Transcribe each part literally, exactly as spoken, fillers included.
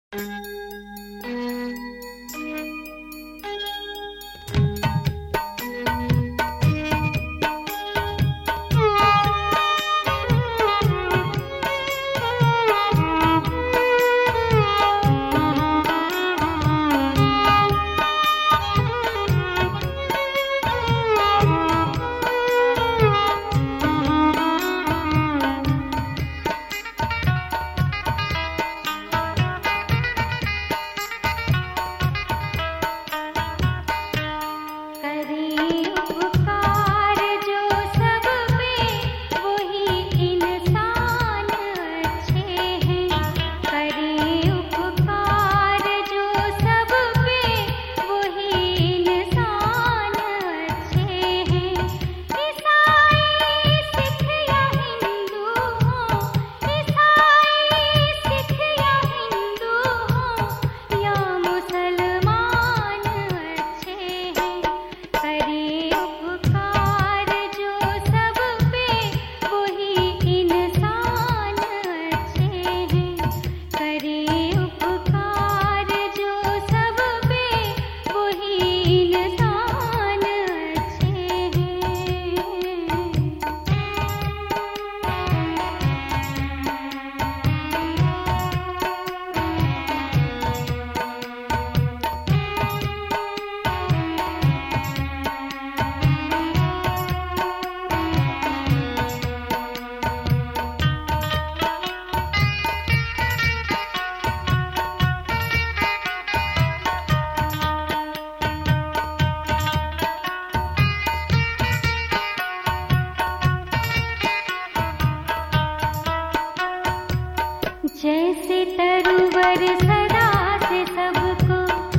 जैसे तरुवर सदा से सबको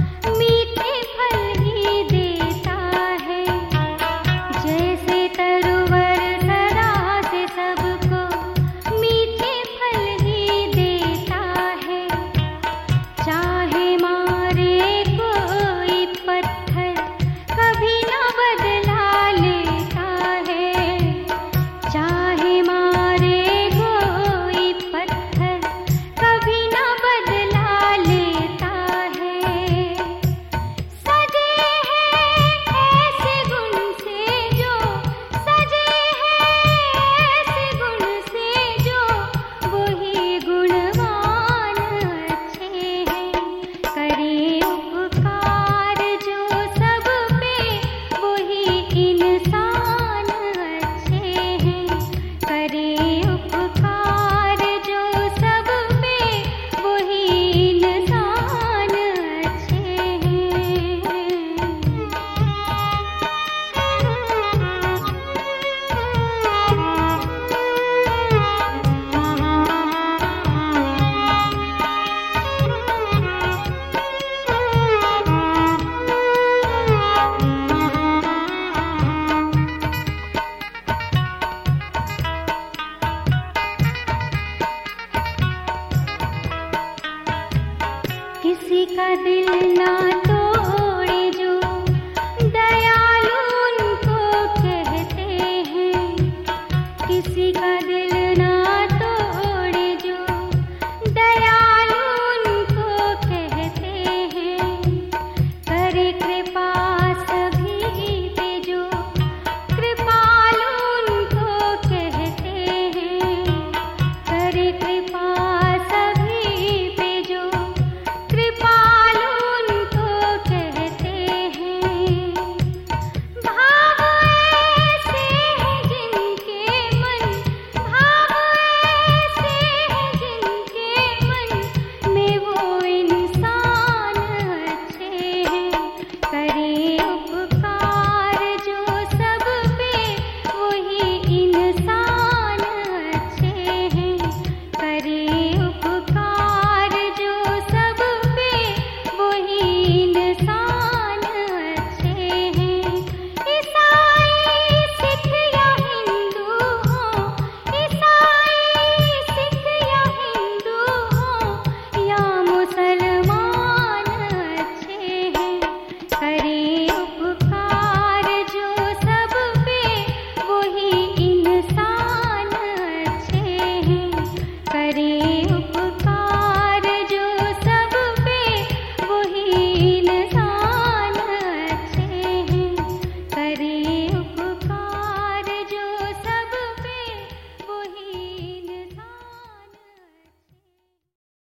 मीठे फल ही देता है, जैसे तरुवर सदा से सबको मीठे फल ही देता है। चाहे मारे कोई पत्थर कभी न बदला लेता है, चाहे मारे कोई पत्थर कभी न बदला लेता है। सजे हैं ऐसे गुण से जो, सजे हैं ऐसे गुण से जो, वही गुणवान अच्छे हैं। करे उपकार जो सब पे, वही इंसान अच्छे हैं। करे उपकार जो सब पे, वही इंसान अच्छे किसी का दिल ना तो